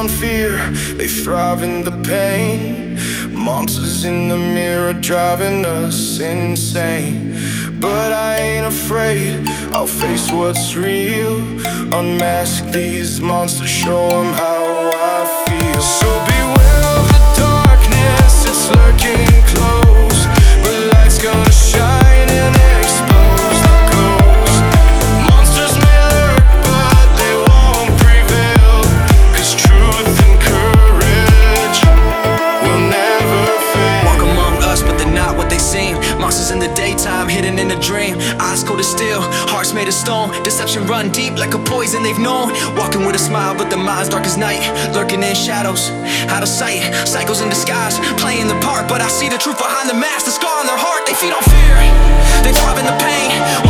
on fear, they thrive in the pain. Monsters in the mirror driving us insane. But I ain't afraid, I'll face what's real. Unmask these monsters, show them how I feel. So beware of the darkness, it's lurking close. But light's gonna shine and expose the ghost. Monsters may lurk, but they won't prevail. 'Cause truth and courage will never fail. Walk among us, but they're not what they seem. Monsters in the daytime, hidden in a dream. Eyes cold as steel, hearts made of stone. Deception run deep like a poison they've known. Walking with a smile, but their minds dark as night. Lurking in shadows, out of sight. Cycles in disguise, playing the part. But I see the truth behind the mask, the scar on their heart. They feed on fear, they thrive in the pain.